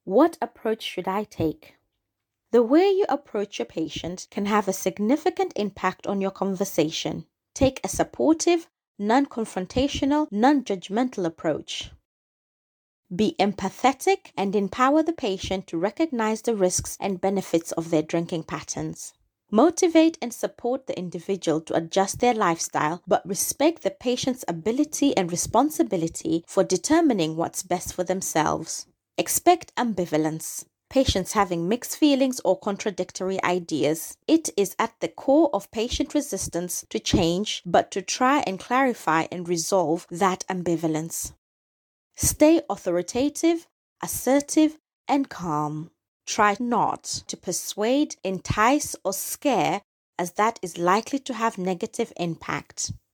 What approach should I take? The way you approach your patient can have a significant impact on your conversation. Take a supportive, non-confrontational, non-judgmental approach. Be empathetic and empower the patient to recognize the risks and benefits of their drinking patterns. Motivate and support the individual to adjust their lifestyle, but respect the patient's ability and responsibility for determining what's best for themselves. Expect ambivalence. Patients having mixed feelings or contradictory ideas. It is at the core of patient resistance to change, but to try and clarify and resolve that ambivalence. Stay authoritative, assertive, and calm. Try not to persuade, entice, or scare, as that is likely to have negative impact.